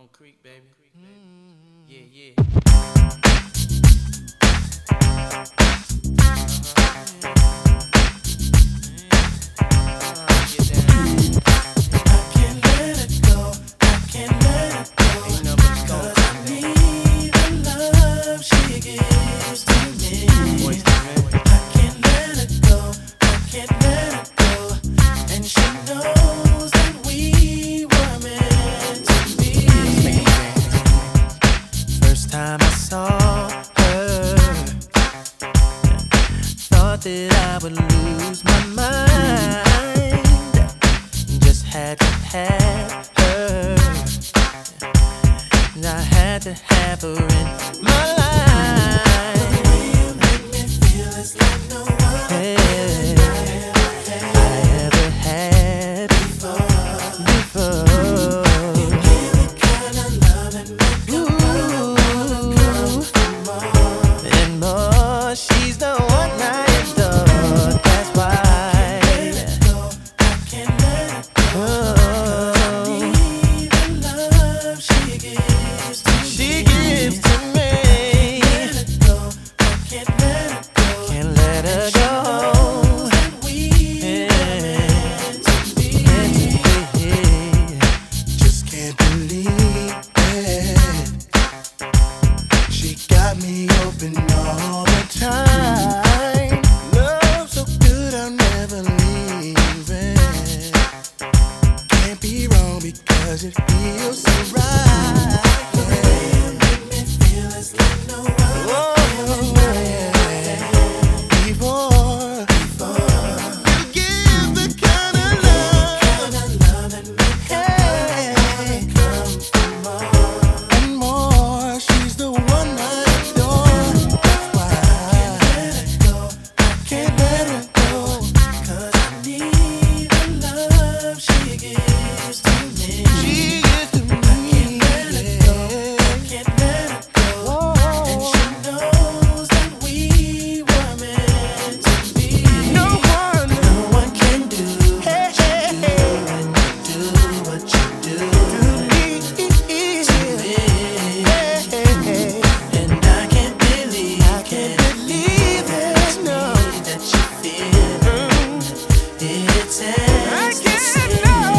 Bone Creek, baby. Yeah, yeah. Time I saw her, thought that I would lose my mind. Just had to have her, and I had to have her in my life. The way you make me feel is like no other I ever had before. You give the kind of love that makes and more, she's the one I adore. That's why I can't let it go. I need the love she gives to me. She gives to me. I can't let it go. Can't let her go. Just can't believe it. She got me open all the time. Love so good I'll never leave it. Can't be wrong because it feels so right. The way you make me feel is like no other. Before you give the kind of love that makes come from more and more. She's the one I adore. That's why I can't let her go. 'Cause I need the love she gives to me. She gives to me. I can't let her go. And she knows that we were meant to be. No one can do what you do when you do what you do to me. And I can't believe it. No, that you feel it takes the same.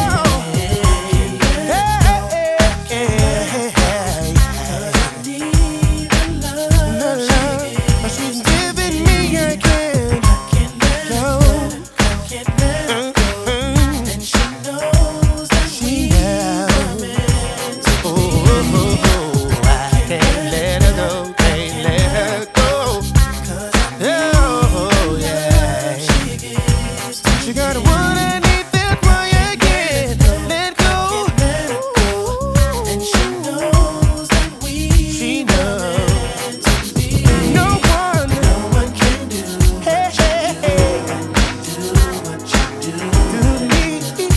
She's giving me a gift. I can't let it go. And she knows that we were meant to be. I can't let her go, can't let her go. 'Cause I Oh, yeah. she gives to She got one I need, that's why I can't let go. and she knows that we were meant to be. No one can do hey, hey, hey, what you do to me.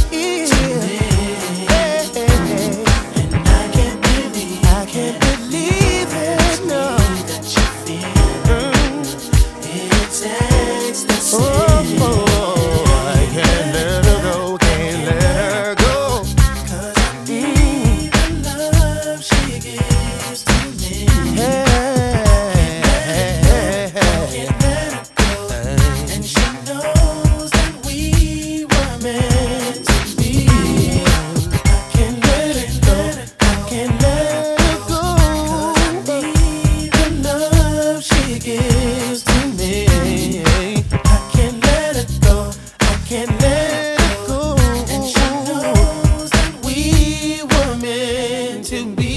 Hey, hey, hey. and I can't believe it, no. that you feel it takes the same. Oh, I can't let her go, can't let her go. 'Cause I need the love she gives to me. Hey, hey, Can't let it go. And she knows that we were meant to be. I can't let it go. I can't let it go. 'Cause I need the love she gives to me. I can't let it go. I can't let it go. And she knows that we were meant to be.